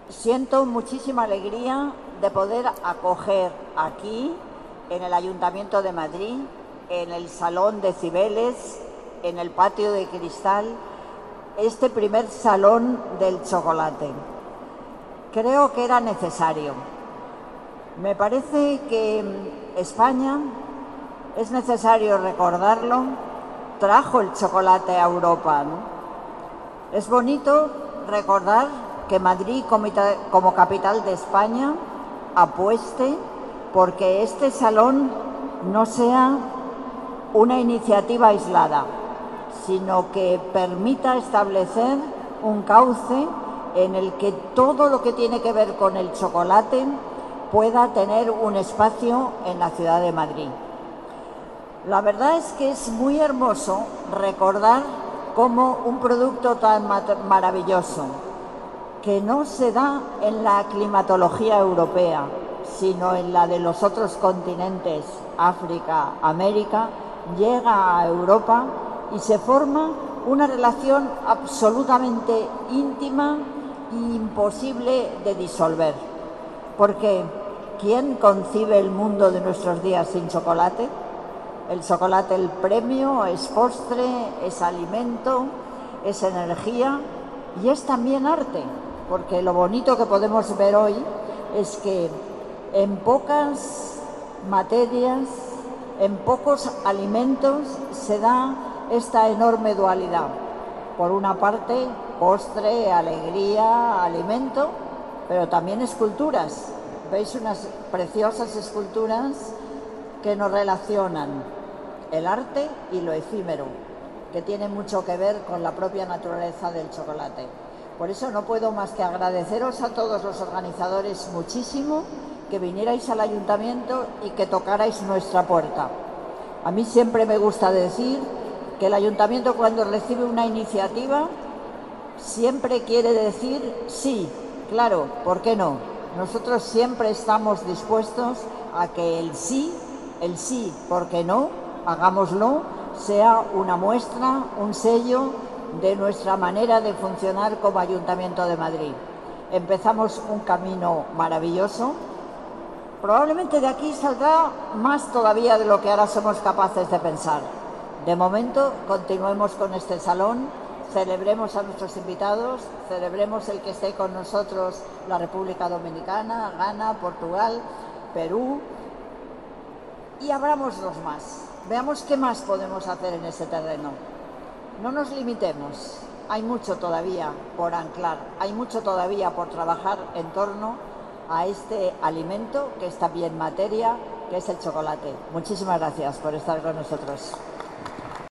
Siento muchísima alegría de poder acoger aquí, en el Ayuntamiento de Madrid, en el Salón de Cibeles, en el Patio de Cristal, este primer Salón del Chocolate. Creo que era necesario. Me parece que España, es necesario recordarlo, trajo el chocolate a Europa, ¿no? Es bonito recordar que Madrid, como capital de España, apueste porque este salón no sea una iniciativa aislada, sino que permita establecer un cauce en el que todo lo que tiene que ver con el chocolate pueda tener un espacio en la ciudad de Madrid. La verdad es que es muy hermoso recordar cómo un producto tan maravilloso, que no se da en la climatología europea, sino en la de los otros continentes, África, América, llega a Europa y se forma una relación absolutamente íntima e imposible de disolver. Porque ¿quién concibe el mundo de nuestros días sin chocolate? El chocolate, el premio, es postre, es alimento, es energía y es también arte, porque lo bonito que podemos ver hoy es que en pocas materias, en pocos alimentos se da esta enorme dualidad. Por una parte, postre, alegría, alimento, pero también esculturas. Veis unas preciosas esculturas que nos relacionan el arte y lo efímero, que tiene mucho que ver con la propia naturaleza del chocolate. Por eso no puedo más que agradeceros a todos los organizadores muchísimo que vinierais al ayuntamiento y que tocarais nuestra puerta. A mí siempre me gusta decir que el ayuntamiento, cuando recibe una iniciativa, siempre quiere decir sí, claro, ¿por qué no? Nosotros siempre estamos dispuestos a que el sí, ¿por qué no?, hagámoslo, sea una muestra, un sello de nuestra manera de funcionar como Ayuntamiento de Madrid. Empezamos un camino maravilloso. Probablemente de aquí saldrá más todavía de lo que ahora somos capaces de pensar. De momento, continuemos con este salón, celebremos a nuestros invitados, celebremos el que esté con nosotros la República Dominicana, Ghana, Portugal, Perú, y abrámoslos más. Veamos qué más podemos hacer en ese terreno. No nos limitemos. Hay mucho todavía por anclar, hay mucho todavía por trabajar en torno a este alimento que es también materia, que es el chocolate. Muchísimas gracias por estar con nosotros.